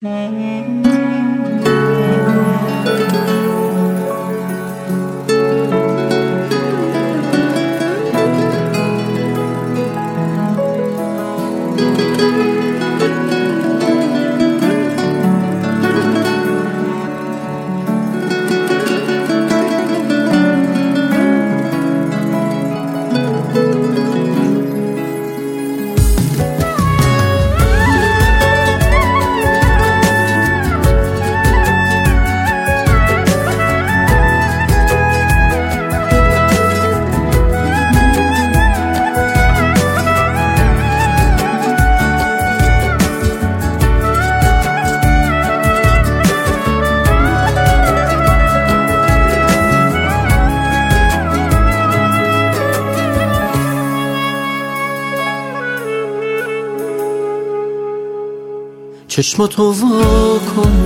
چشماتو وا کن،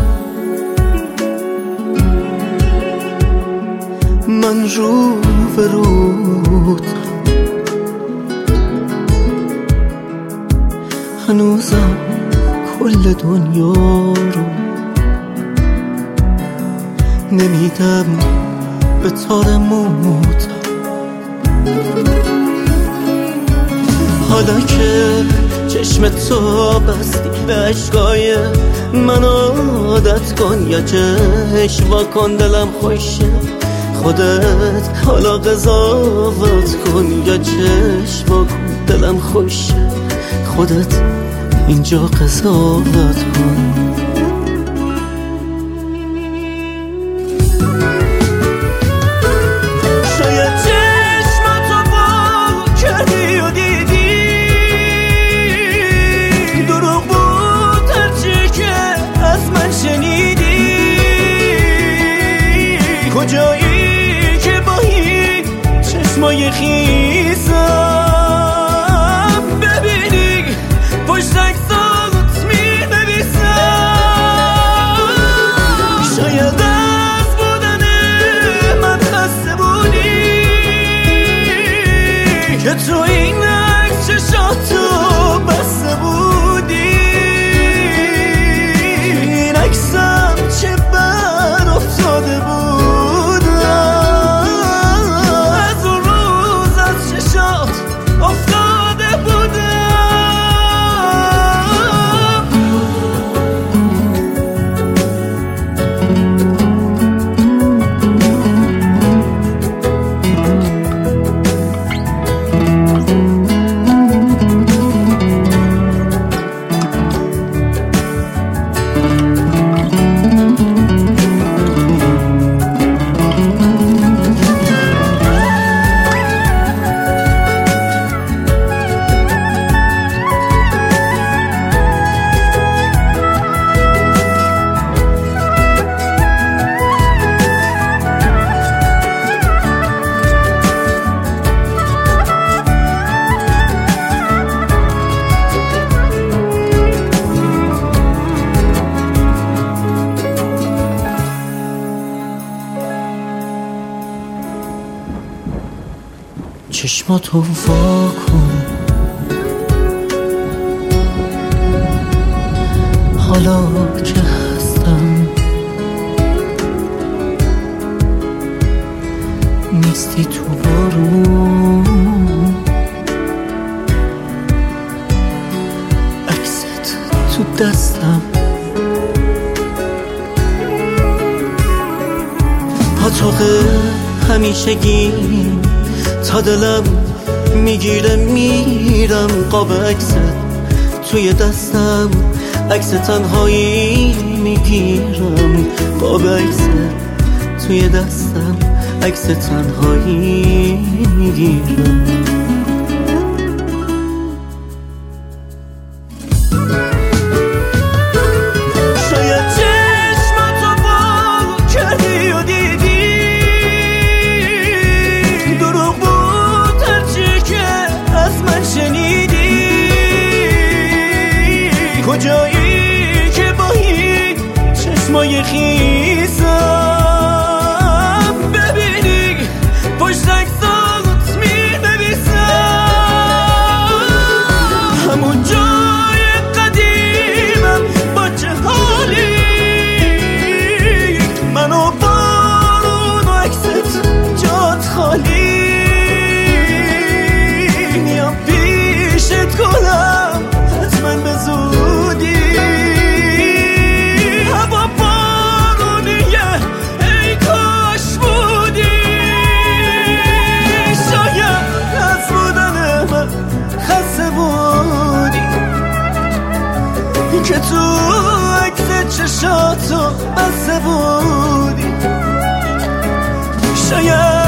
من رو به رود هنوزم کل دنیا رو نمیدم به تار موت. حالا که چشم تو بستی به عشقای من عادت کن، یا چشم وا کن دلم خوشه خودت حالا قضاوت کن، یا چشم وا کن دلم خوشه خودت اینجا قضاوت کن. کجایی که با این چشمای خیسم ببینی پشت عکسات می‌نویسم. شاید از بودن من خسته بودی که تو این عکس چشاتو بسته بودی. این عکسم چه بر افتاده بود چشماتو وا کن، حالا که هستم نیستی تو بارون، عکست تو دستم پاتوق همیشگی تا دلم میگیره میرم. قاب عکست توی دستم عکس تنهایی میگیرم. قاب عکست توی دستم عکس تنهایی میگیرم. کجایی که با این چشمای خیسم ببینی پشت عکسات می‌نویسم. همون جای قدیمم با چه که تو عکس چشاتو بسته بودی. شاید